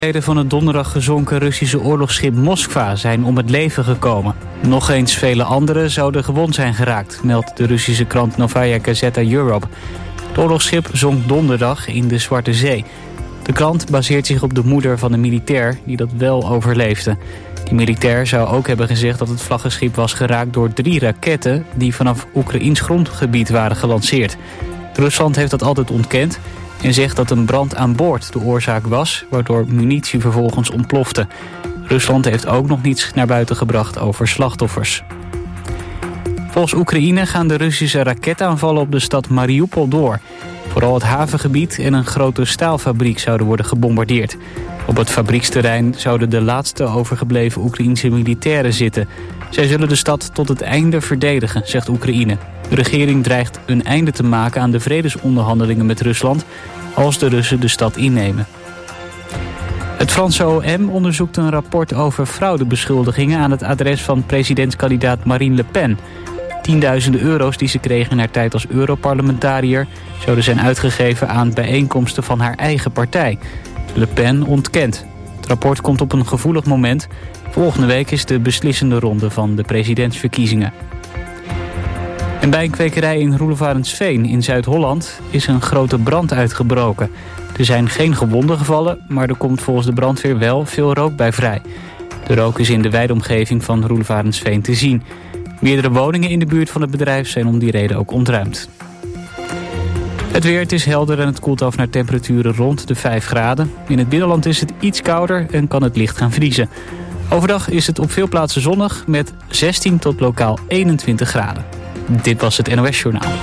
Van het donderdag gezonken Russische oorlogsschip Moskva zijn om het leven gekomen. Nog eens vele anderen zouden gewond zijn geraakt, meldt de Russische krant Novaya Gazeta Europe. Het oorlogsschip zonk donderdag in de Zwarte Zee. De krant baseert zich op de moeder van een militair die dat wel overleefde. Die militair zou ook hebben gezegd dat het vlaggenschip was geraakt door 3 raketten die vanaf Oekraïns grondgebied waren gelanceerd. Rusland heeft dat altijd ontkend en zegt dat een brand aan boord de oorzaak was, waardoor munitie vervolgens ontplofte. Rusland heeft ook nog niets naar buiten gebracht over slachtoffers. Volgens Oekraïne gaan de Russische raketaanvallen op de stad Mariupol door. Vooral het havengebied en een grote staalfabriek zouden worden gebombardeerd. Op het fabrieksterrein zouden de laatste overgebleven Oekraïense militairen zitten. Zij zullen de stad tot het einde verdedigen, zegt Oekraïne. De regering dreigt een einde te maken aan de vredesonderhandelingen met Rusland als de Russen de stad innemen. Het Franse OM onderzoekt een rapport over fraudebeschuldigingen aan het adres van presidentskandidaat Marine Le Pen. Tienduizenden euro's die ze kreeg in haar tijd als Europarlementariër zouden zijn uitgegeven aan bijeenkomsten van haar eigen partij. Le Pen ontkent. Het rapport komt op een gevoelig moment. Volgende week is de beslissende ronde van de presidentsverkiezingen. En bij een kwekerij in Roelevarensveen in Zuid-Holland is een grote brand uitgebroken. Er zijn geen gewonden gevallen, maar er komt volgens de brandweer wel veel rook bij vrij. De rook is in de wijde omgeving van Roelevarensveen te zien. Meerdere woningen in de buurt van het bedrijf zijn om die reden ook ontruimd. Het weer, het is helder en het koelt af naar temperaturen rond de 5 graden. In het binnenland is het iets kouder en kan het licht gaan vriezen. Overdag is het op veel plaatsen zonnig met 16 tot lokaal 21 graden. Dit was het NOS Journaal.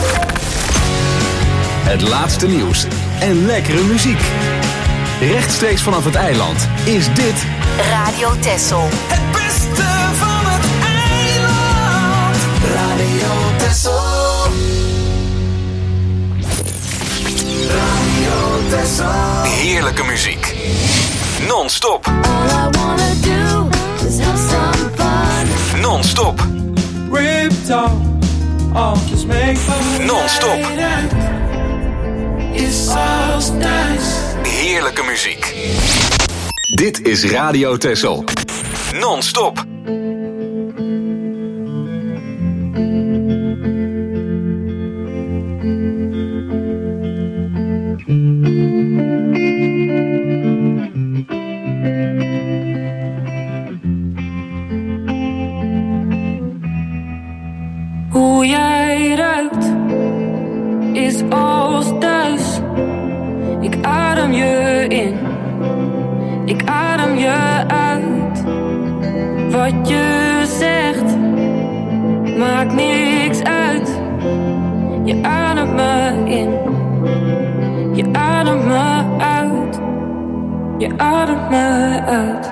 Het laatste nieuws en lekkere muziek. Rechtstreeks vanaf het eiland is dit Radio Texel. Het beste van het eiland. Radio Texel. Radio Texel. heerlijke muziek. Non-stop. All I wanna do is have some fun. Non-stop. Ripped off this make-up. Non-stop. It's so nice. Heerlijke muziek. Dit is Radio Texel. Non-stop. Hoe jij ruikt is als thuis. Ik adem je in, ik adem je uit. Wat je zegt maakt niks uit. Je ademt me in, je ademt me uit. Je ademt me uit.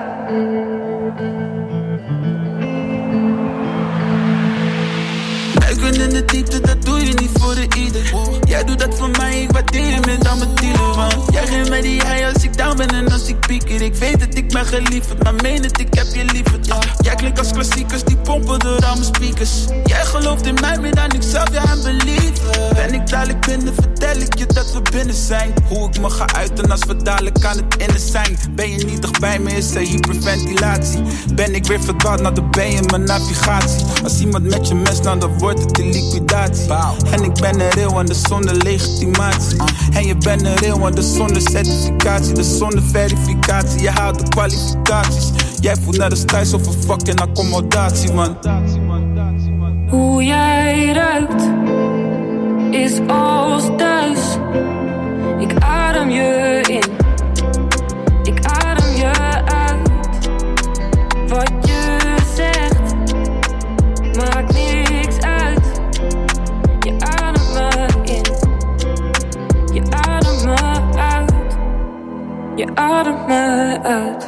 Duiken in de diepte, dat doe je niet voor de ieder. Jij doet dat voor mij, ik waardeer je meer dan mijn dealer. Want jij geeft mij die high als ik down ben en als ik pieker. Ik weet dat ik ben geliefd, maar meen het, ik heb je lieverd. Jij klinkt als klassiekers, die pompen door al mijn speakers. Jij gelooft in mij meer dan ik zelf, ja, en believer. Ben ik dadelijk binnen, vertel ik je dat we binnen zijn. Hoe ik me ga uiten als we dadelijk aan het innen zijn. Ben je niet dichtbij me, is er hyperventilatie. Ben ik weer verdwaald, nou dan ben je mijn navigatie. Als iemand met je mes, nou dan wordt het in liquidatie. En ik ben er heel anders zonder legitimatie. En je bent er heel anders zonder certificatie. Dus zonder verificatie, je haalt de kwalificaties. Jij voelt net als thuis over fucking accommodatie, man. Hoe jij ruikt is als thuis. Ik adem je in, ik adem je uit. Wat je zegt maakt niks uit. Je ademt me in, je ademt me uit. Je ademt me uit.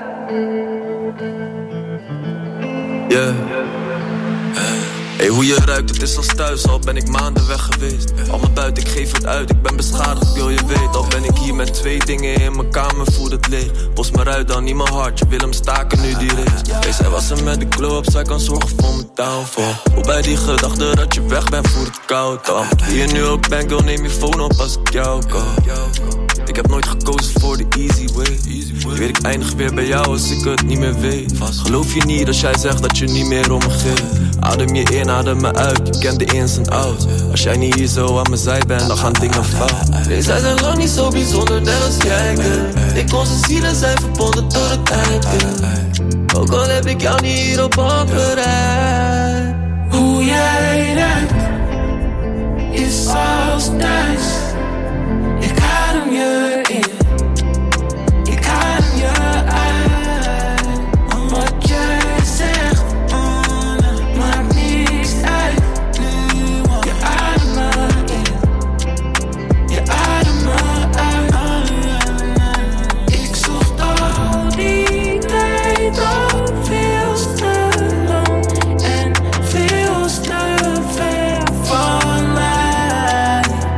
Yeah. Hey, hoe je ruikt, het is als thuis, al ben ik maanden weg geweest. Al mijn buiten, ik geef het uit, ik ben beschadigd, wil je weet. Al ben ik hier met 2 dingen in mijn kamer, voel het leeg. Bos me uit dan niet mijn hart, je wil hem staken nu die race. Hey, zij was er met de glow-up, zij kan zorgen voor mijn downfall. Hoe bij die gedachte dat je weg bent, voelt het koud al. Hier nu ook ben, girl, neem je phone op als ik jou call. Ik heb nooit gekozen voor de easy way. Je weet ik eindig weer bij jou als ik het niet meer weet. Geloof je niet als jij zegt dat je niet meer om me geeft. Adem je in, adem me uit, je kent de ins en outs. Als jij niet hier zo aan mijn zij bent, dan gaan dingen fout. Nee, zij zijn lang niet zo bijzonder, net als jij bent. Ik onze zielen zijn verbonden door het einde. Ook al heb ik jou niet hier op handbereid. Hoe jij ruikt is als thuis. Ik adem je in, ik adem je uit. Wat jij zegt, maakt niks uit. Je adem me in, je adem me uit. Ik zocht al die tijd al veel te lang en veel te ver van mij.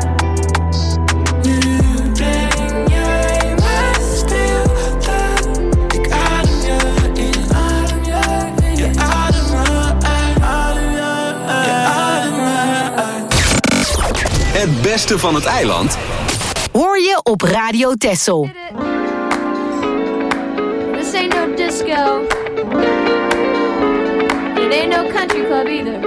Nu breng jij me stilte. Ik adem je in, adem je in. Je adem me uit, adem je adem me uit. Het beste van het eiland Hoor je op Radio Texel. This ain't no disco. It ain't no country club either.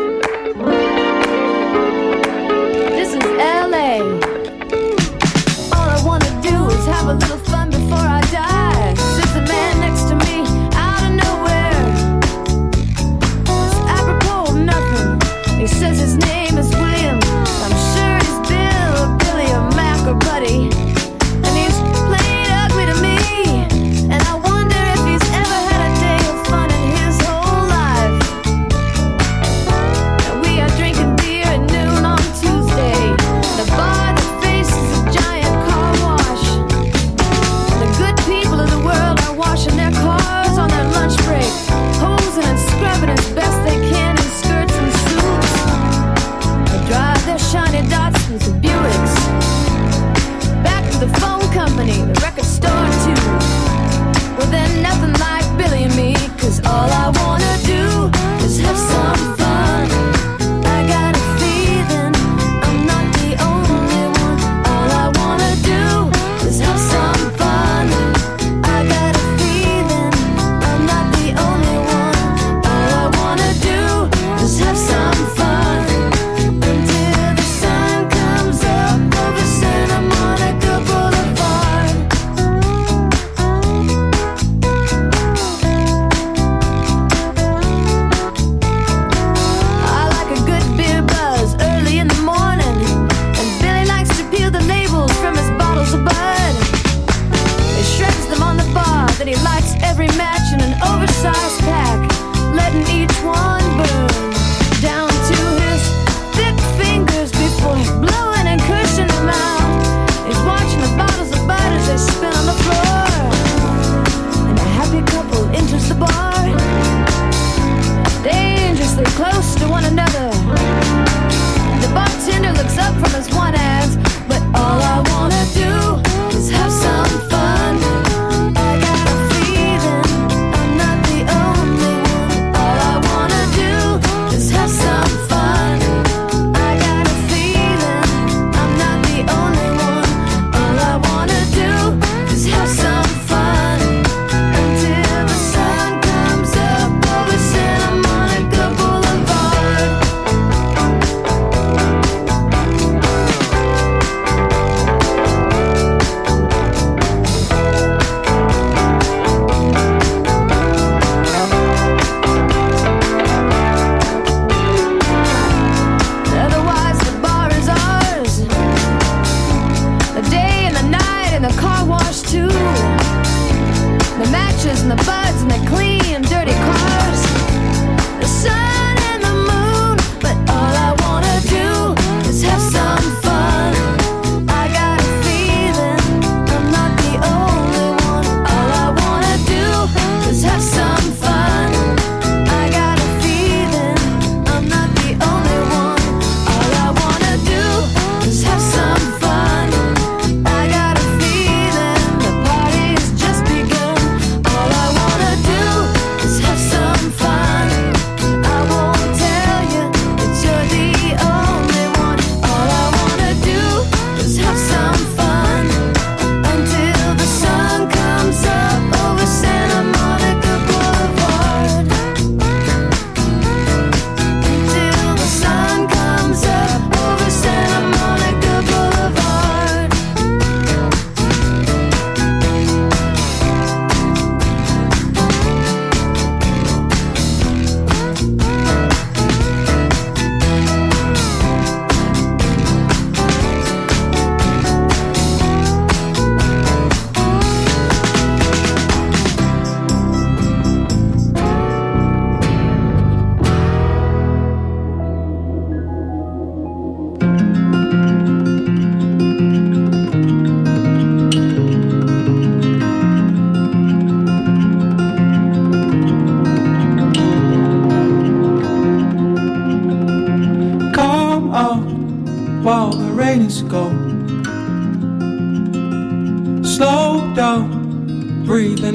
This is LA. All I wanna do is have a little fun before I die. Sits a man next to me out of nowhere. It's apropos of nothing. He says his name is William. I'm sure he's Bill or Billy or Mac or Buddy. And he's played ugly to me. And I wonder if he's ever had a day of fun in his whole life. And we are drinking beer at noon on Tuesday. The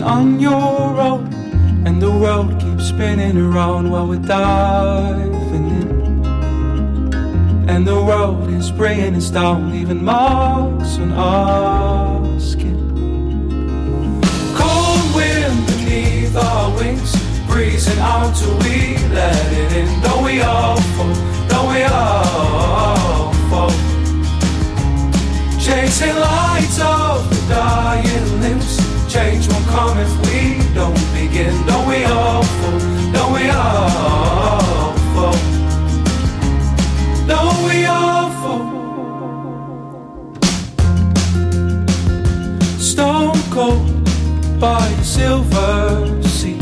on your own, and the world keeps spinning around while we're diving in. And the world is bringing us down, leaving marks on our skin. Cold wind beneath our wings, breezing out till we let it in. Don't we all fall, don't we all fall? Chasing lights of the dying limbs, change won't come if we don't begin. Don't we all fall, don't we all fall? Don't we all fall? Stone cold by the silver sea,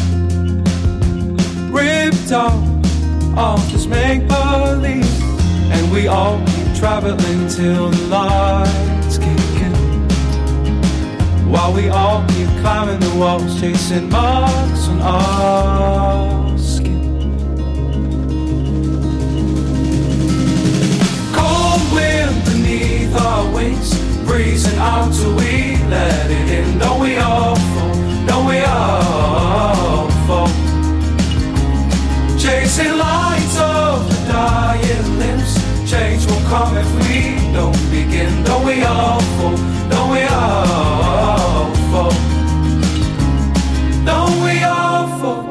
ripped out of this make-believe, and we all keep traveling till the lights kick in, while we all keep climbing the walls, chasing marks on our skin. Cold wind beneath our wings, breezing out till we let it in. Don't we all fall, don't we all fall? Chasing lights of the dying limbs, change won't come if we don't begin. Don't we all fall, don't we all fall? Don't we all fall?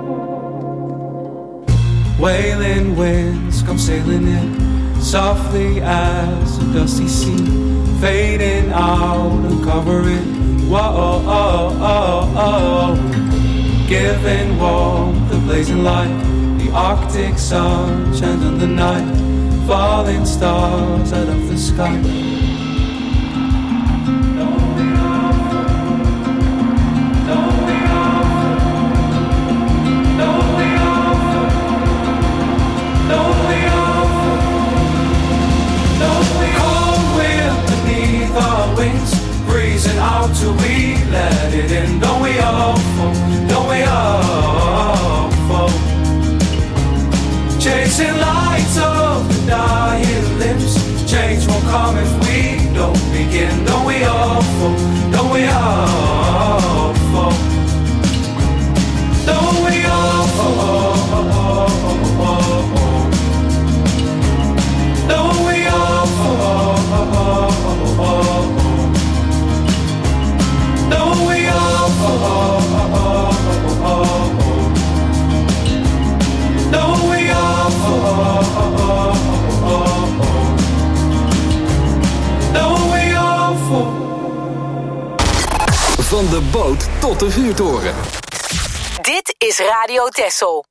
Wailing winds come sailing in, softly as a dusty sea, fading out and covering. Whoa, oh, oh, oh. Giving warmth, the blazing light, the Arctic sun shines on the night, falling stars out of the sky. Don't we all fall? Don't we all fall? Don't we all fall? Don't we all fall? Don't we cold wind beneath our wings, breezing out till we let it in. Don't we all fall? Don't we all fall? Chasing lights of the dying limbs, change won't come if we don't begin. Don't we all fall? Don't we all fall? Don't we all fall? Don't we all fall? Don't we all fall? Don't we all fall? Don't we all fall? Van de boot tot de vuurtoren. Dit is Radio Texel.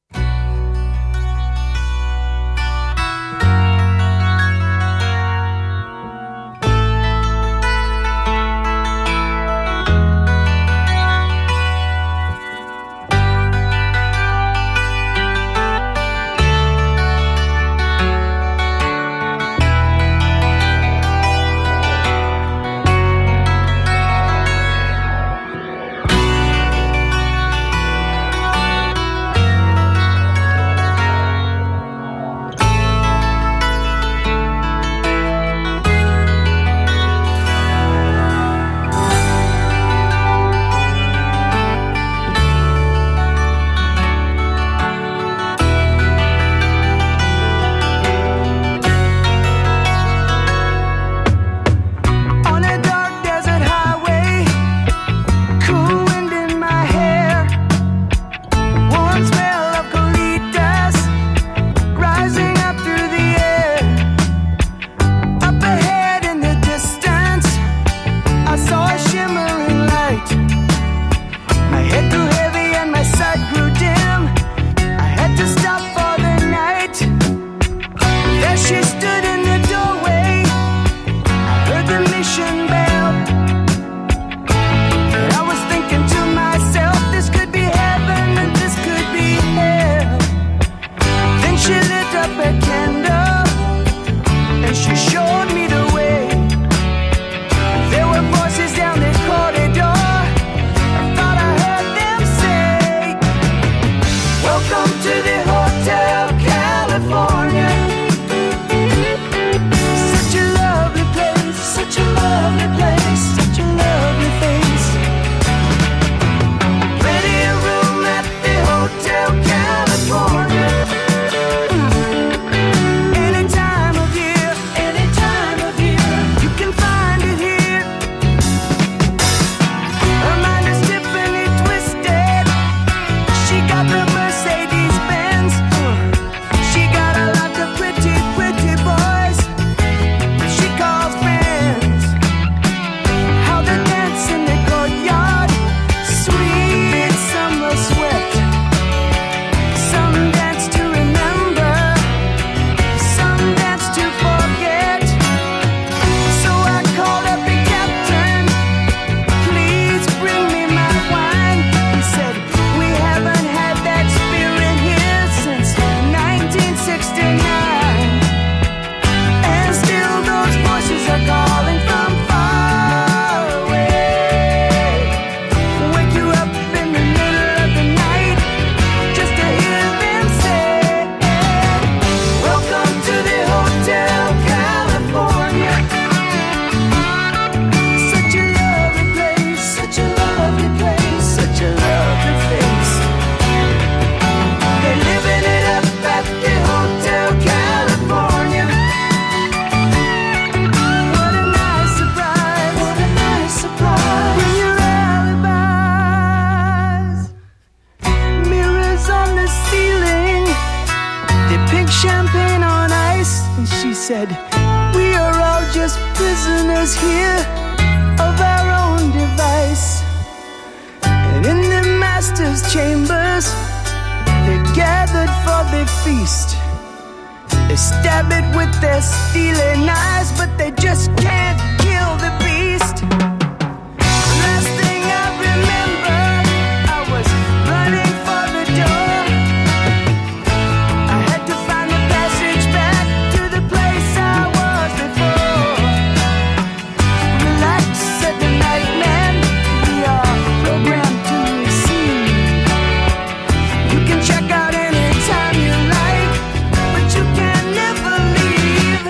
said, we are all just prisoners here of our own device. And in the master's chambers, they're gathered for the feast. They stab it with their steely knives, but they just can't kill the beast. Last thing I remember, I was running for the door. I had to find the passage back to the place I was before. Relax, said the night man, we are programmed to receive. You can check out anytime you like, but you can never leave.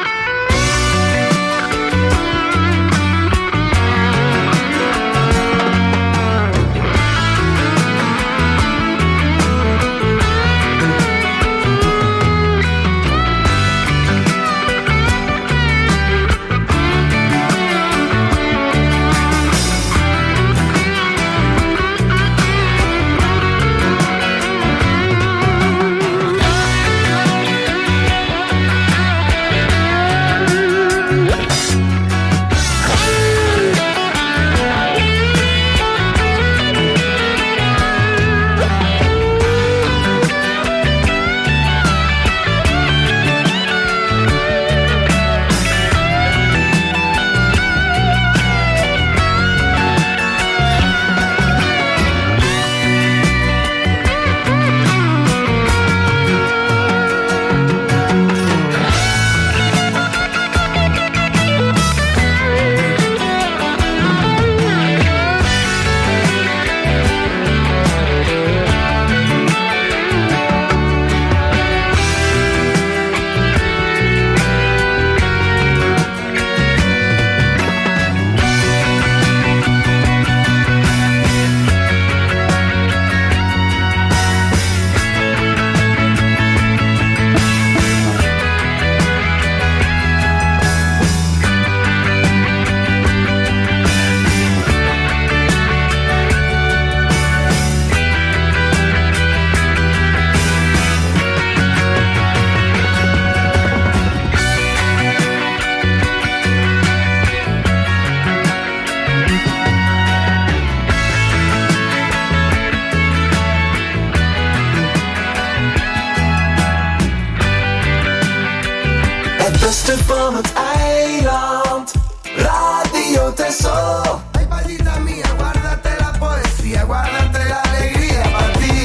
Het beste van het eiland, Radio Texel. Ay, palita mía, guárdate la poesía, guárdate la alegría para ti.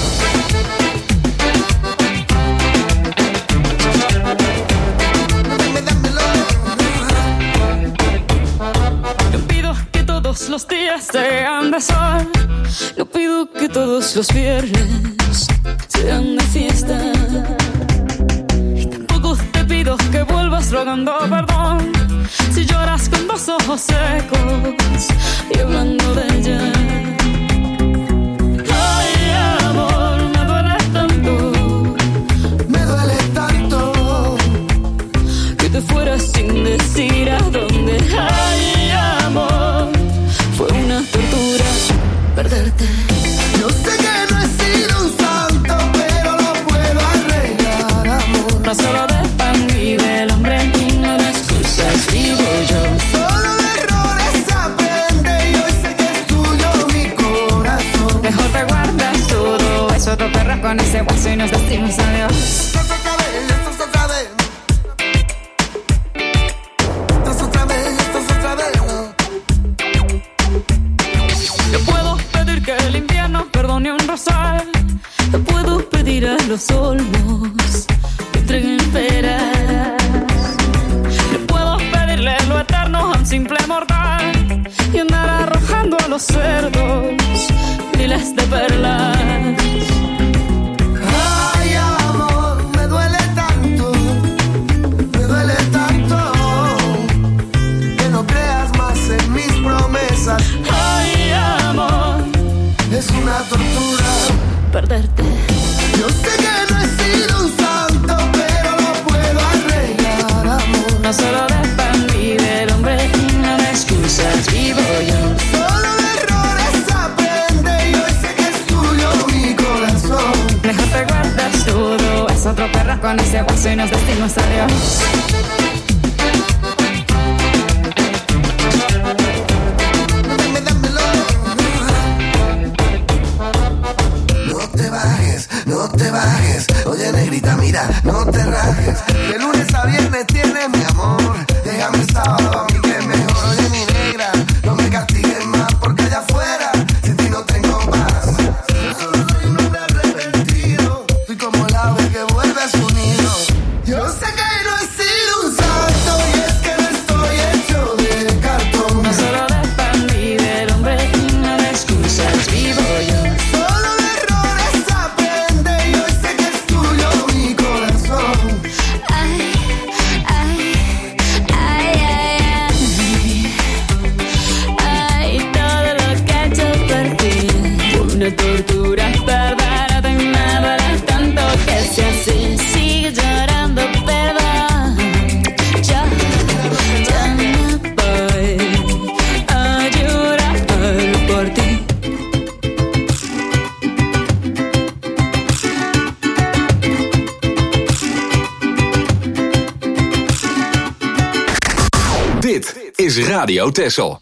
No pido que todos los días sean de sol, no pido que todos los viernes sean de fiesta. Te pido que vuelvas rogando perdón si lloras con los ojos secos y hablando de ella. Ay, amor, me duele tanto que te fueras sin decir a dónde. Ay, amor, fue una tortura perderte. Yo sé que no he sido un santo, pero lo puedo arreglar, amor. No solo de pan vive el hombre, no de excusas vivo yo. Solo de errores aprende y hoy sé que es tuyo mi corazón. Mejor te guardas todo eso, te perras con ese bolso y nos decimos adiós. Esto es otra vez, esto es otra vez. Esto es otra vez, esto es otra vez. Yo puedo pedir que el invierno perdone un rosal. Te puedo pedir a los olmos que entreguen peras. Yo puedo pedirle lo eterno a un simple mortal y andar arrojando a los cerdos miles de perlas. Ay, amor, me duele tanto que no creas más en mis promesas. Ay, amor, es una tortura perderte. Yo sé que no he sido un santo, pero lo puedo arreglar, amor. No solo de pan vive el hombre, no de excusas vivo yo. Solo de errores aprende y hoy sé que es tuyo cuando ese paso y nos decimos adiós. No te bajes, oye negrita, mira, no te rajes. De lunes a viernes tienes mi amor. Déjame el sábado a mí que es mejor. Oye mi negra, no me castigues más porque allá afuera sin ti no tengo paz. Yo solo soy un hombre arrepentido. Soy como el ave que vuelve a su nido. Yo sé que no he sido un santo y es que no estoy hecho de cartón. No solo de pan y del hombre, no de excusas vivo yo. Tortura, perdónate, me duele tanto que sea así. Sigue llorando, perdón. Ya me voy a llorar por ti. Dit is Radio Texel.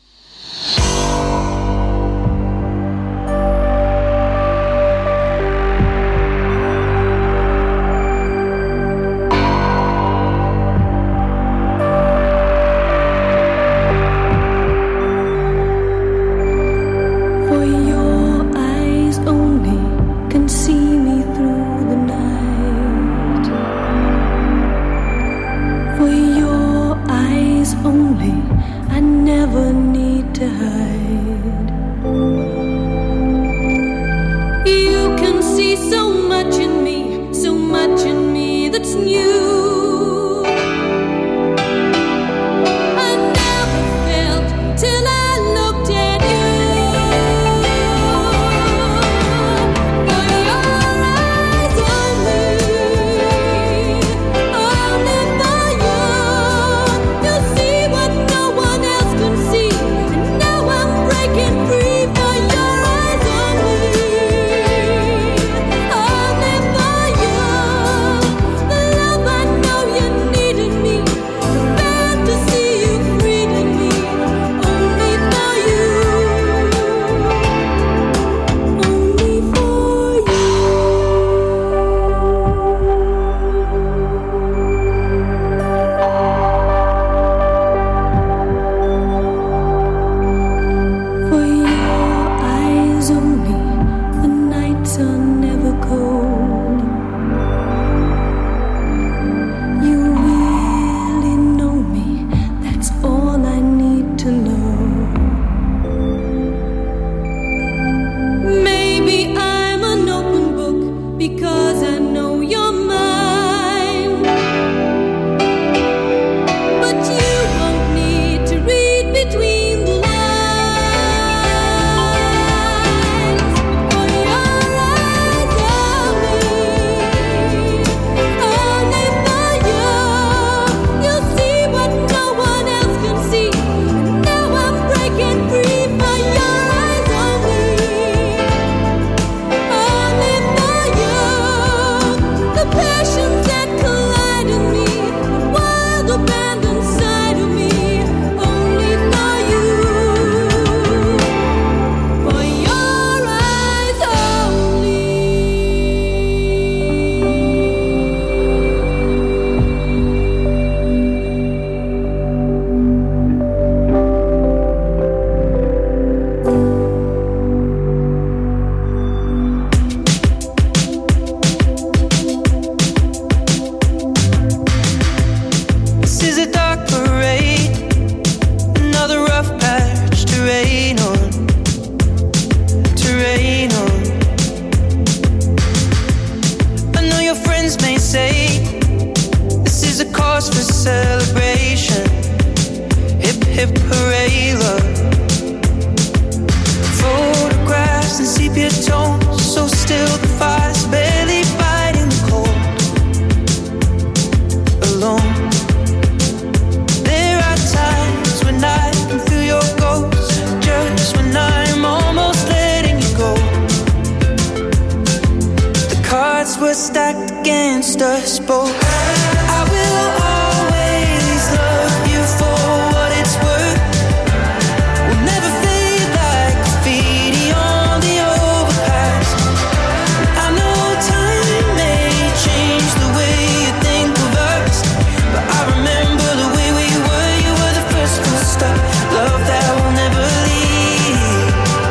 against us both. I will always love you for what it's worth. We'll never fade like graffiti on the overpass. I know time may change the way you think of us, but I remember the way we were. You were the first full stop, love that will never leave.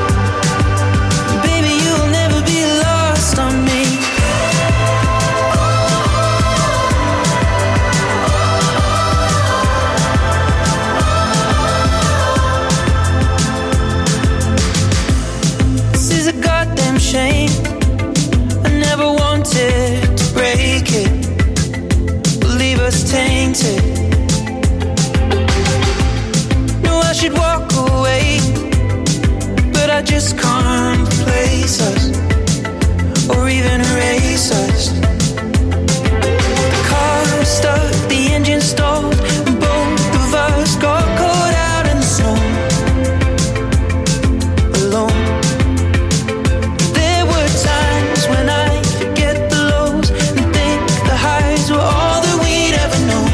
Baby, you'll never be lost on me. This is a goddamn shame. I never wanted to break it, leave us tainted. No, I should walk away, but I just can't replace us or even erase us. The car stuck, the engine stalled, and both of us got caught out in the snow, alone. There were times when I forget the lows and think the highs were all that we'd ever known.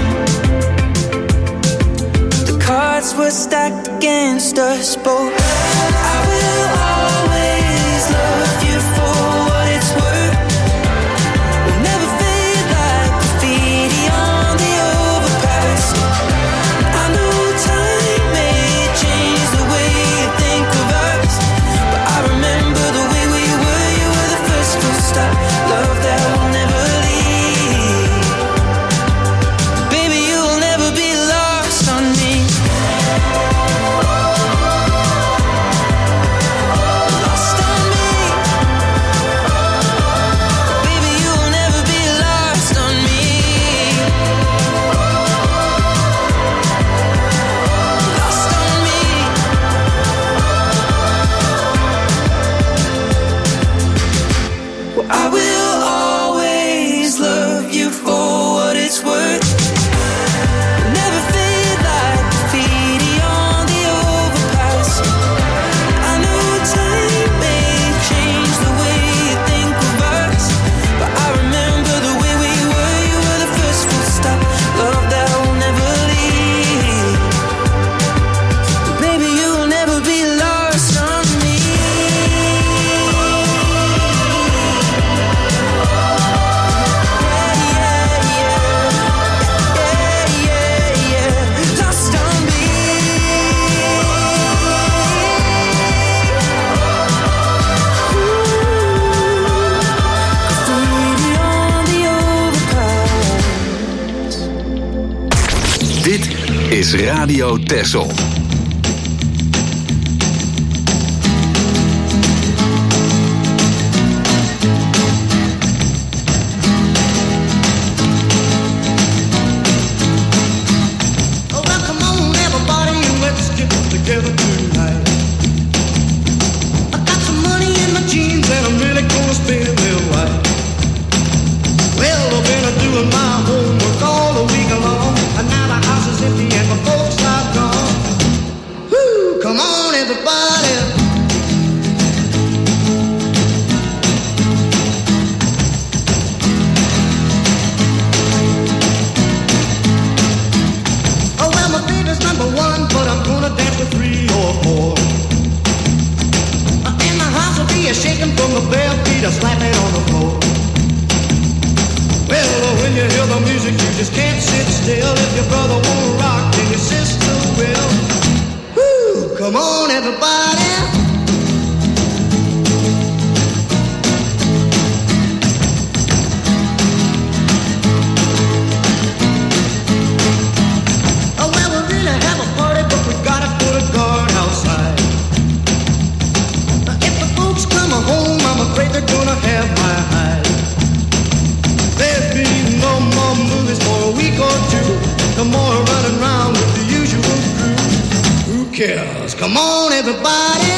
The cards were stacked against us both. I will always love you for what it's worth. We'll never fade like graffiti on the overpass. I know time may change the way you think of us, but I remember the way we were. You were the first full stop, love that will never leave. Baby, you'll never be lost on me. Lost on me. Baby, you'll never be lost on me. Lost on me. Well, I will always love you for what it's worth. Never fade like graffiti on the overpass. I know time may change the way you think of us, but I remember the way we were. You were the first full stop, love that will never leave. Baby, you'll never be lost on me. Lost on me. Graffiti on the overpass. Dit is Radio Texel. Oh, well, come on, everybody, let's get together tonight. I got some money in my jeans and I'm really gonna spend it right. Well, I've been doing my homework all the week long, and now the house is empty and my folks are gone. Woo, come on, everybody. Oh, well, my baby's number one, but I'm gonna dance with 3 or 4. And the house will be shaking from the bare feet are slapping on the floor. Well, when you hear the music, you just can't sit still. If your brother won't rock, then your sister will. Woo, come on, everybody. Oh, well, we really have a party, but we gotta put a guard outside. If the folks come home, I'm afraid they're gonna have my hide. There'll be no more movies for a week or two. No more running around with the usual crew. Who cares? Come on, everybody.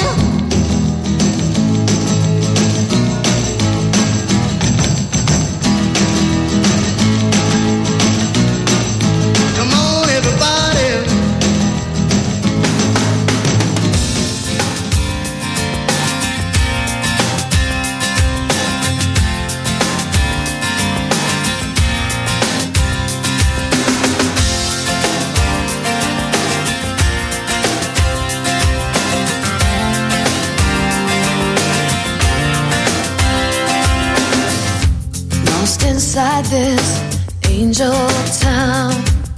Come on, everybody. inside this angel town,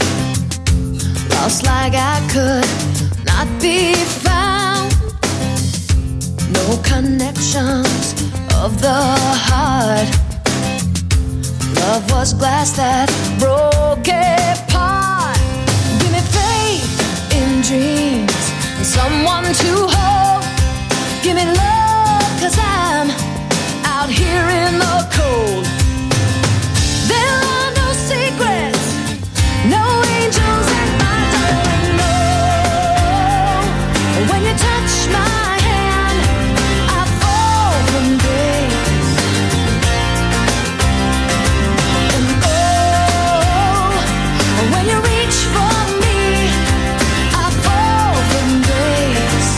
lost like I could not be found. No connections of the heart. Love was glass that broke apart. Give me faith in dreams and someone to hold. Give me love, 'cause I'm out here in the cold. There are no secrets, no angels in my darling, no. When you touch my hand, I fall from grace. And oh, when you reach for me, I fall from grace.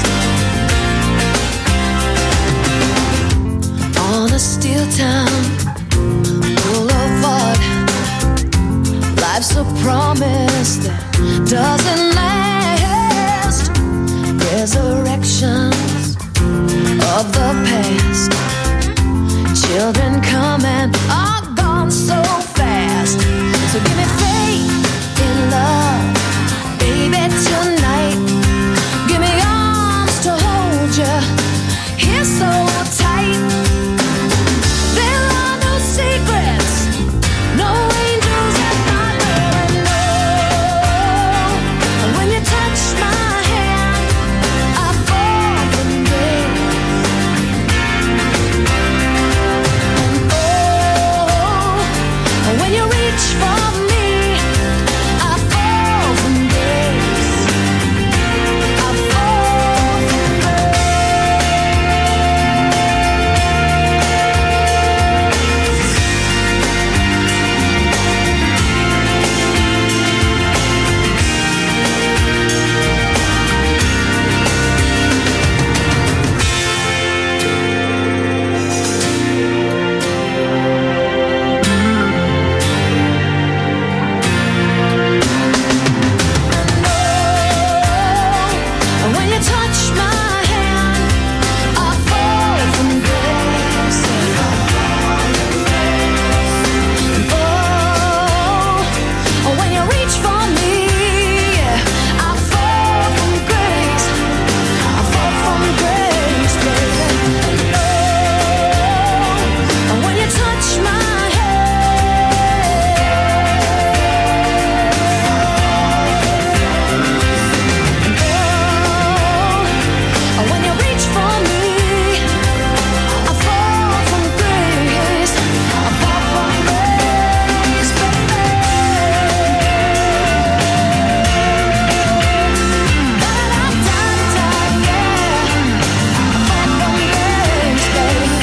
On a steel town boulevard, life's a promise that doesn't last. Resurrections of the past. Children come and are gone so fast. So give me faith in love, baby, tonight. Give me arms to hold you here so tight. There are no secrets, no angels at my door, no. And when you touch my hand, I fall from grace. And oh, when you reach for me, I fall from grace. I fall from when you touch my hand, I fall from grace. Oh, when you reach for me, I fall from grace. I fall from grace, baby. Oh, when you touch my when you reach for me, I fall from grace. I fall from grace, baby. Da-da-da-da, yeah. I fall from grace, baby.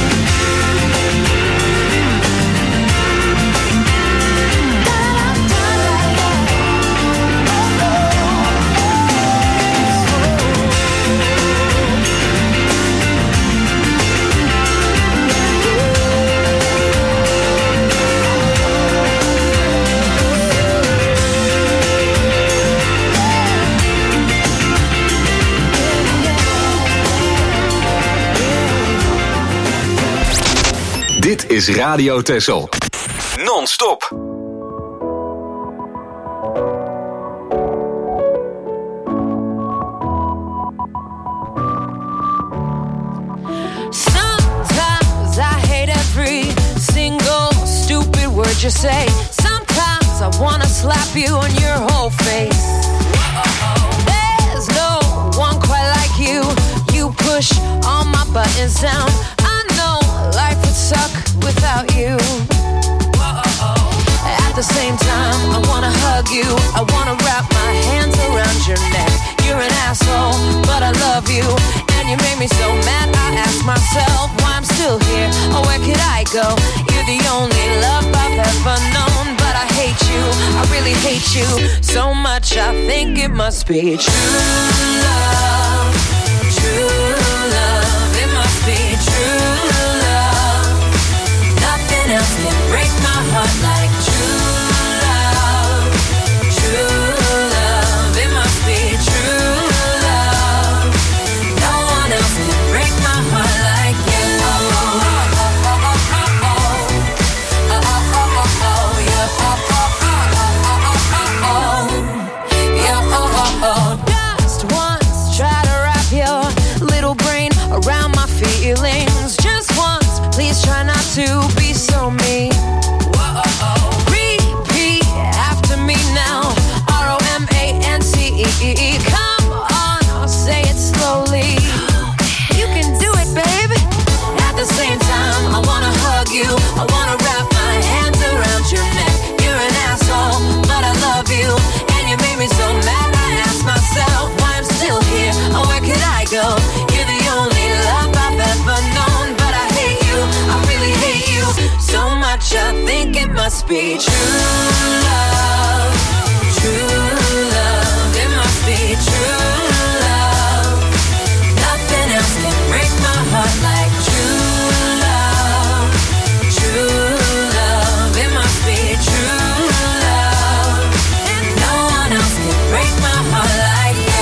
Dit is Radio Texel. Non-stop. Sometimes I hate every single stupid word you say. Sometimes I wanna slap you on your whole face. There's no one quite like you. You push all my buttons down. I know life would suck without you. At the same time, I wanna hug you. I wanna wrap my hands around your neck. You're an asshole, but I love you. And you made me so mad, I ask myself why I'm still here, or where could I go? You're the only love I've ever known, but I hate you, I really hate you so much, I think it must be true love, it must be true love. Nothing else can break my heart like true love, it must be true love. No one else can break my heart like you. must be true love. True love, it must be true love. Nothing else can break my heart like true love. True love, it must be true love. And no one else can break my heart like you.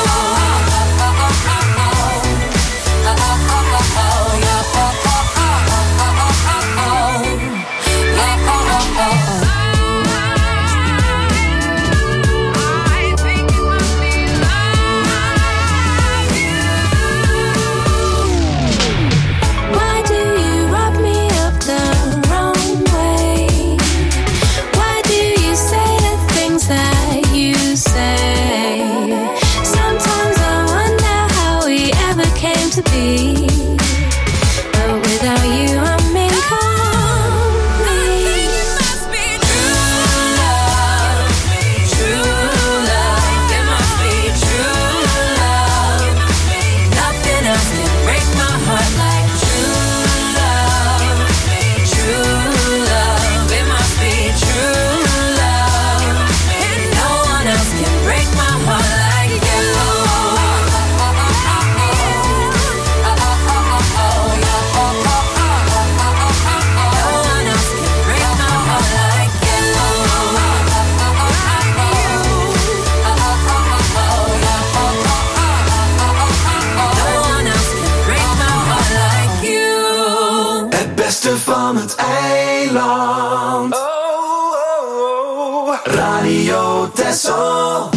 Van het eiland. Radio Texel.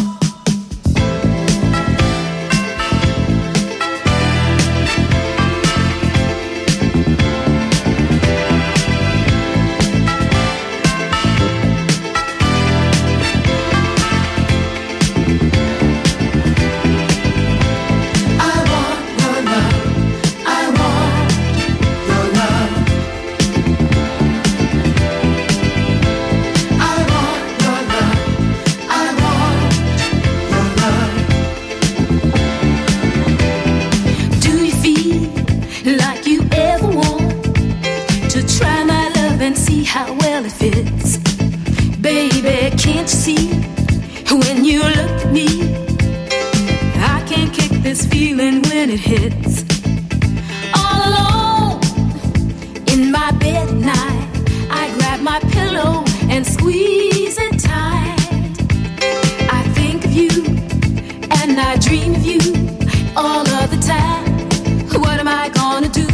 How well it fits, baby, can't you see? When you look at me, I can't kick this feeling when it hits. All alone in my bed at night, I grab my pillow and squeeze it tight. I think of you and I dream of you all of the time. What am I gonna do?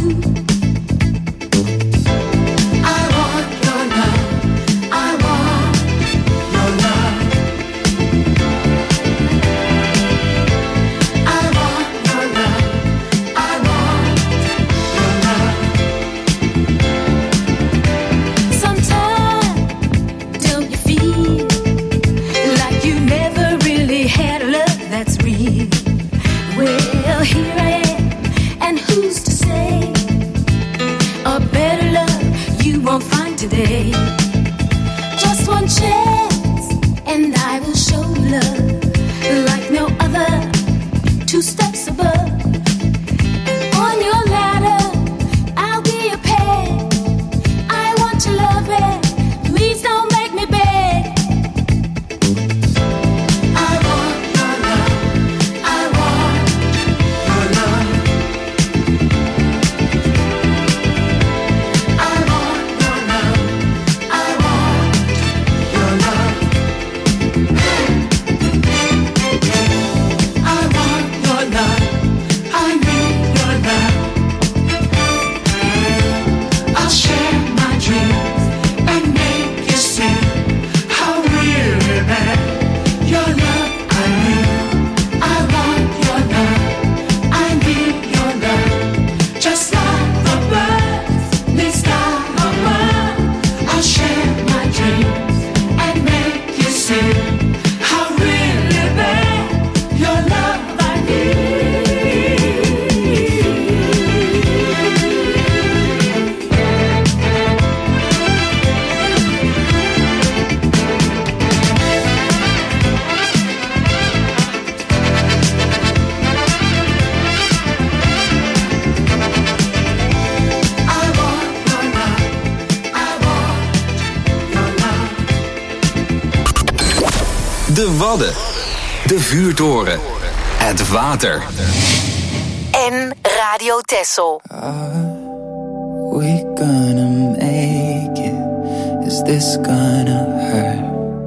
Today, just one chance, and I will show love like no other. 2 steps above, and on your ladder, I'll be a pet. I want your loving, please don't make me beg. I want your love, I want your love. Your love. De Wadden. De Vuurtoren. Het water. En Radio Texel. We gonna make it? Is this gonna hurt?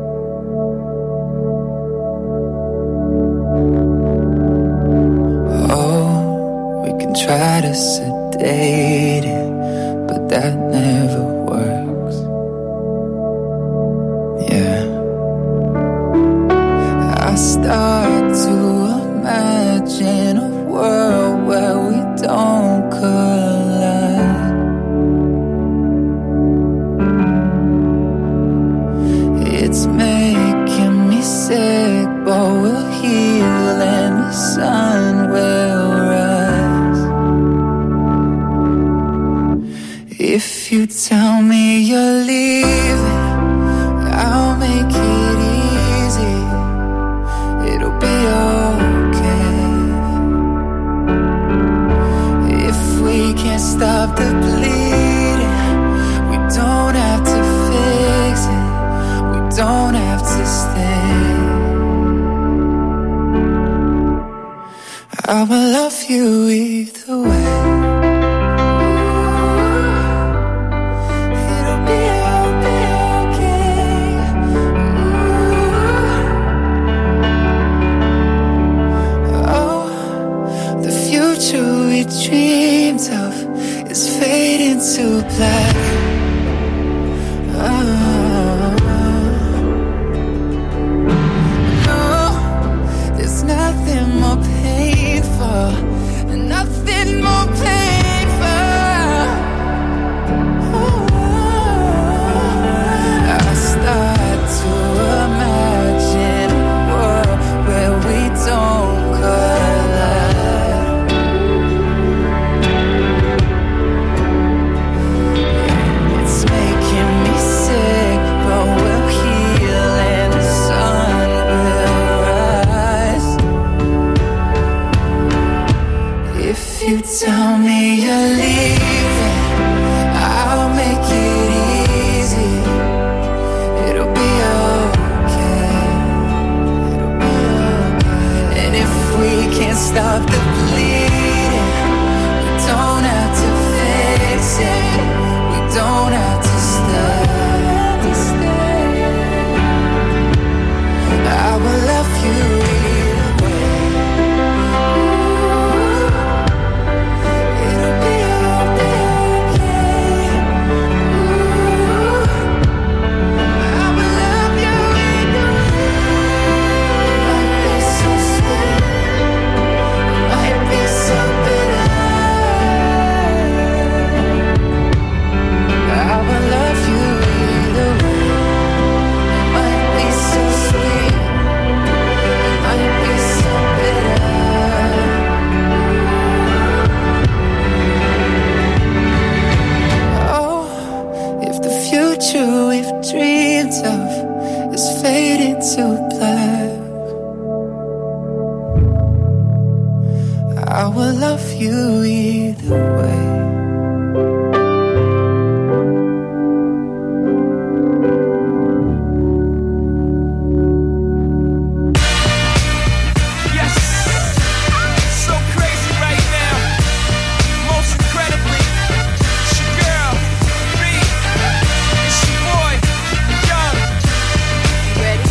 Oh, we can try to sedate it, but that never works. Yeah, I start to imagine a world where we don't collide. It's making me sick, but we'll heal and the sun will rise. If you tell me you're leaving, I'll make it easy. It'll be okay. If we can't stop the bleeding, we don't have to fix it. We don't have to stay. I will love you either way. It'll be okay. Oh, the future we dreamed of is fading to black. There's nothing more painful, nothing more painful. I start to imagine a world where we don't collide. It's making me sick, but we'll heal and the sun will rise. If you tell me you're leaving, I'll make it easy. It'll be okay. It'll be okay. And if we can't stop the bleeding, we don't have to fix it. We don't have to stay. I will love you either way. It'll be okay. I will love you either way. It might be so sweet, it might be so bitter. I will love you either way. It might be so sweet, it might be so bitter. Oh, if the future we've dreamed of is fading to black, I will love you either way. Yes, so crazy right now. Most incredibly, it's your girl, B. It's your boy, Young. You ready?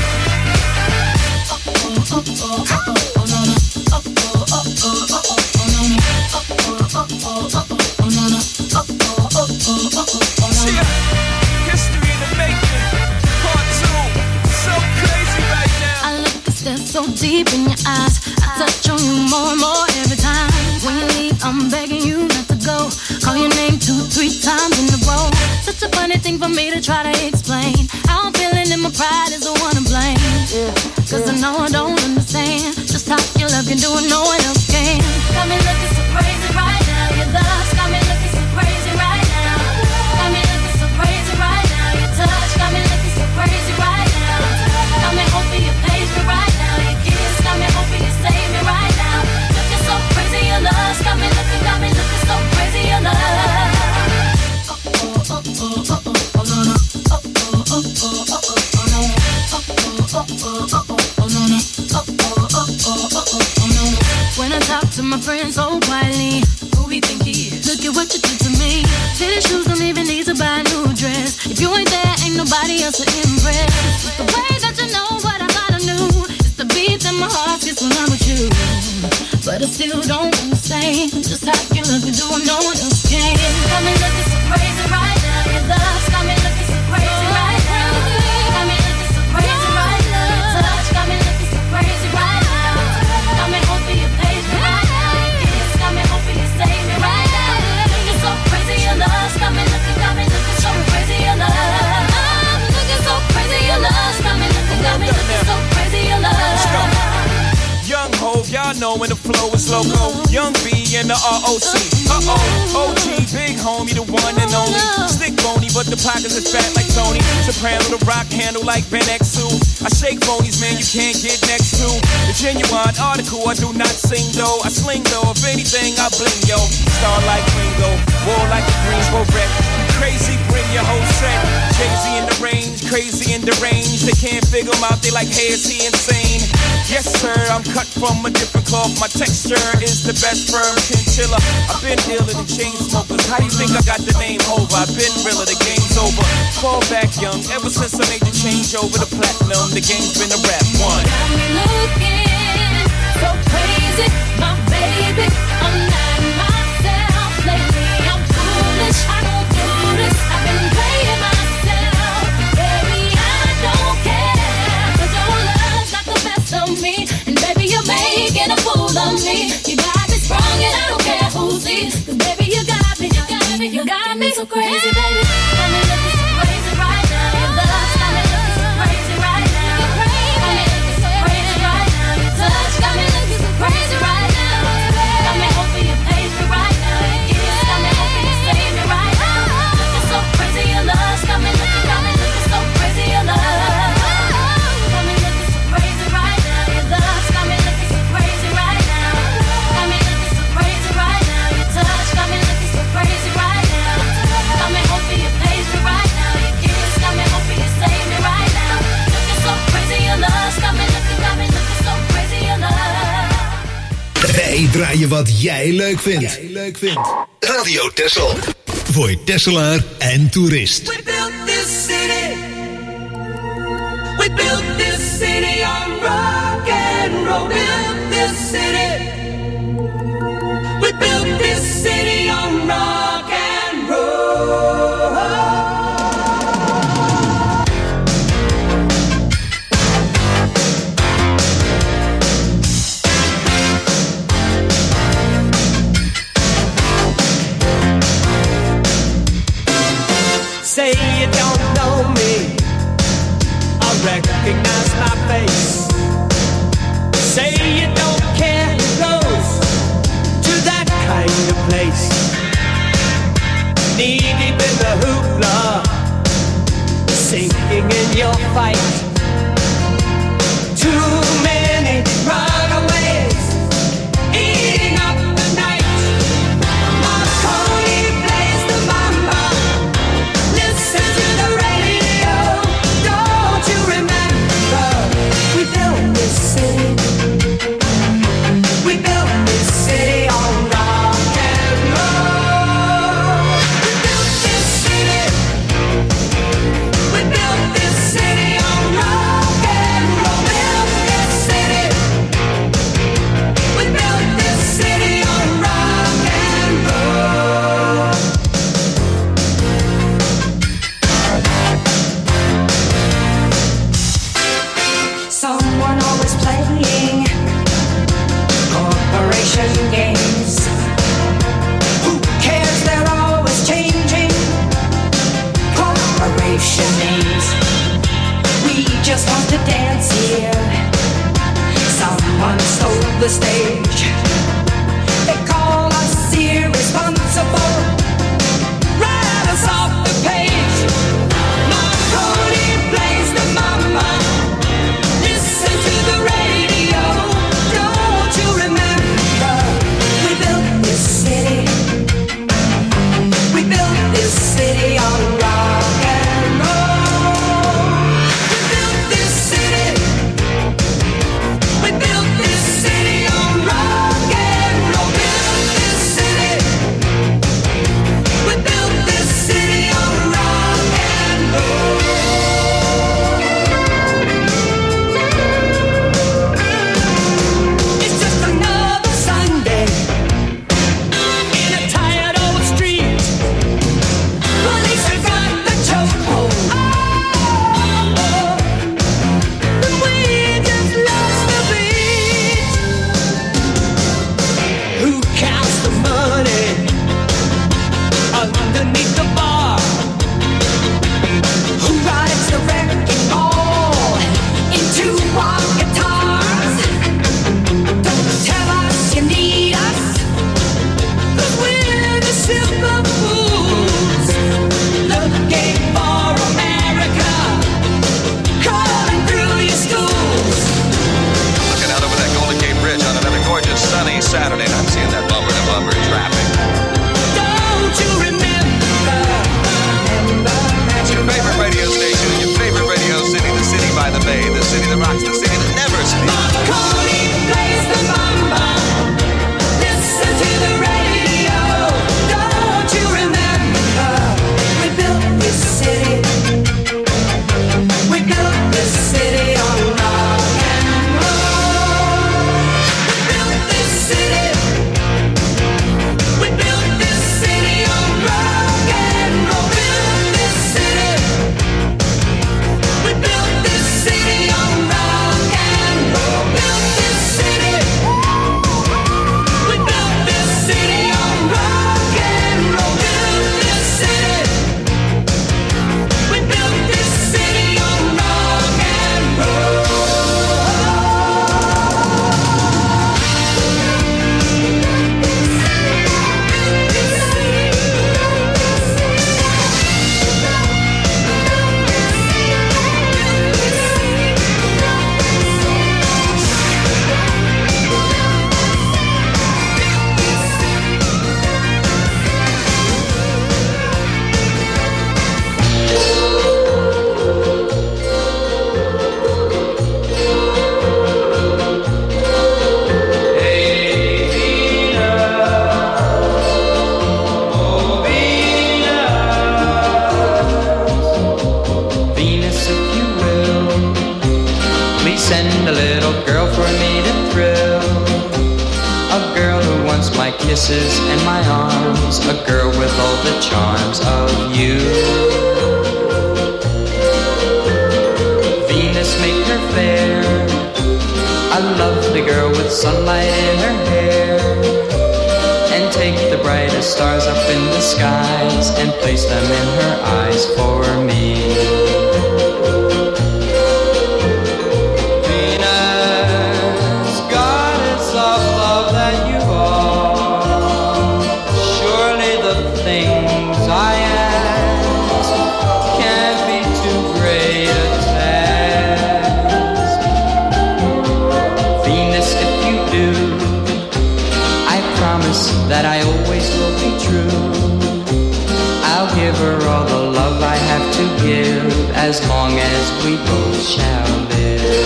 Yeah, history in the making, part 2. So crazy right now. I look a step so deep in your eyes. I touch on you more and more every time. When you leave, I'm begging you not to go. Call your name 2-3 times in a row. Such a funny thing for me to try to explain. How I'm feeling and my pride is the one to blame. Cause I know I don't understand just how your love can do it, no one else can. Got me looking so crazy right now. Your love's got me looking so crazy right now. Got me looking so crazy right now. Your touch got me looking so crazy right now. Got me hoping you page me right now. Your kiss got me hoping you save me right now. Looking so crazy, your love's got me looking so crazy, your love. Oh, no, no. my friends so quietly. Who we think he is? Look at what you did to me. Tennis shoes don't even need to buy a new dress. If you ain't there, ain't nobody else to impress. It's the way that you know what I thought I knew. It's the beat that my heart gets when I'm with you. But I still don't understand just how you look and do no one else can. Got me looking so crazy right now. Your love's got me looking so crazy right now. Got me looking so crazy right now. Your touch got me looking so crazy right now. Got me hoping you page me right now. Your kiss got me hoping you save me right now. Looking so crazy, your love's got me looking so crazy, your love. I'm looking so crazy, your love's got me looking so crazy, your love. Young Hov, y'all know when the flow is loco. Young B and the ROC. OG, big homie, the one and only. Stick bony, but the pockets is fat like Tony. Soprano, the rock handle like Ben X2. I shake phonies, man, you can't get next to. The genuine article, I do not sing though. I sling though, if anything, I bling yo. Star like Ringo, war like a Greensboro wreck. Crazy, bring your whole set. Jay-Z in the range, crazy in the range. They can't figure him out, they like, hey, is he insane? Yes, sir, I'm cut from a different cloth. My texture is the best firm chinchilla. I've been dealing in chain smokers. How do you think I got the name over? I've been realer, the game's over. Fall back young, ever since I made the change over to platinum, the game's been a rap one. Got me looking so crazy, my baby. I'm not myself lately. I'm foolish, I don't do this. I've been playing myself, baby. I don't care, 'cause your love's not the best of me, and baby you're making a fool of me. You got me sprung and I don't care who sees, 'cause baby you got me so crazy, baby. Got me looking so crazy right now. Your love's got me looking so crazy right now. Got me looking so crazy right now. Your touch got me looking so crazy right now. Got me hoping you page me right now. Your kiss got me hoping you save me right now. Looking so crazy, your love's got me looking so crazy, your love. Got me looking so crazy right now. Your love's got me looking so crazy right now. Got me looking so crazy right now. Your touch got me looking so crazy right now. Got me hoping you page me right now. Your kiss got me hoping you save me right now. Looking so crazy, your love's got me looking so crazy, your love. Wij draaien wat jij leuk vindt. Radio Texel. Voor Tesselaar en toerist. We built this city. We built this city on rock and roll. We built this city. We built this city on rock and roll. Say you don't know me, I recognize my face. Say you don't care who goes to that kind of place. Knee deep in the hoopla, sinking in your fight. Too many runaways, eating up the night. Marconi plays the mamba. Listen to the radio. Don't you remember? We built this city. We built this city on rock and roll. We built this city. We built this city on rock and roll. Built this city. We built this city on rock and roll. Someone always playing corporation games. Who cares? They're always changing corporation names. We just want to dance here. Someone stole the stage. They call us irresponsible. Write us off the page. Marconi plays the mama. Listen to the radio. Don't you remember? We built this city. We built this city on rock and roll. We built this city. We built this city on rock and roll. kisses and my arms, a girl with all the charms of you. Venus, make her fair, a lovely girl with sunlight in her hair. And take the brightest stars up in the skies and place them in her eyes for me. Venus, goddess of love that you are, surely the things I ask can't be too great a task. Venus, if you do, I promise that I always will be true. I'll give her all the love I have to give, as long as we both shall live.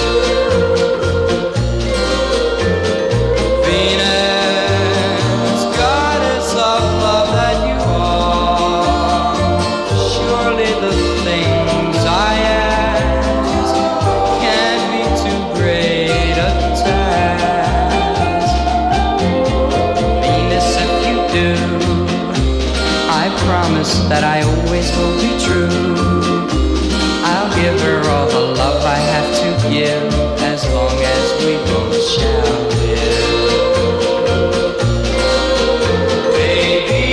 Venus, goddess of love that you are, surely the things I ask can't be too great a task. Venus, if you do, I promise that I always will be true. I'll give her all the love I have to give, as long as we both shall live. Baby,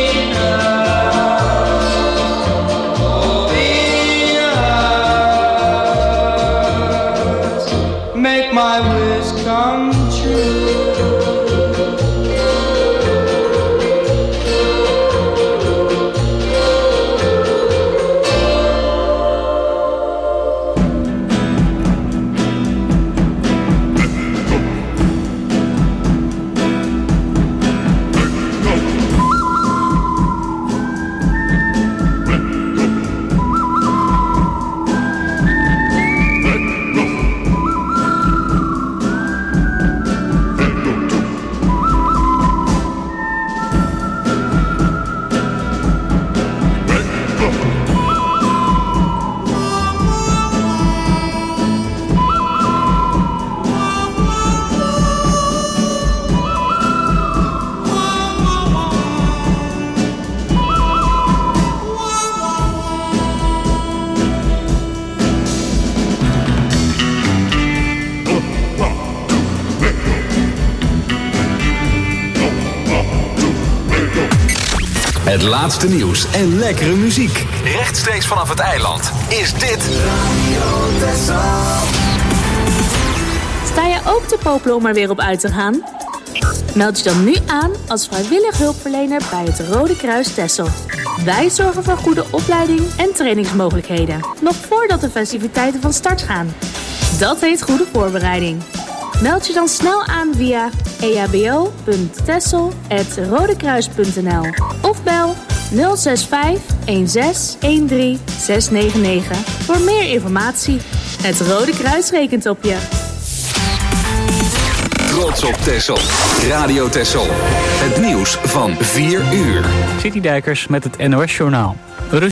oh Venus, make my wish come true. Het laatste nieuws en lekkere muziek. Rechtstreeks vanaf het eiland is dit Radio Texel. Sta je ook te popelen om er weer op uit te gaan? Meld je dan nu aan als vrijwillig hulpverlener bij het Rode Kruis Texel. Wij zorgen voor goede opleiding en trainingsmogelijkheden, nog voordat de festiviteiten van start gaan. Dat heet goede voorbereiding. Meld je dan snel aan via ehbo.texel@rodekruis.nl of bel 065 16 13 699 voor meer informatie. Het Rode Kruis rekent op je. Trots op Texel. Radio Texel. Het nieuws van 4 uur. Citydijkers met het NOS-journaal.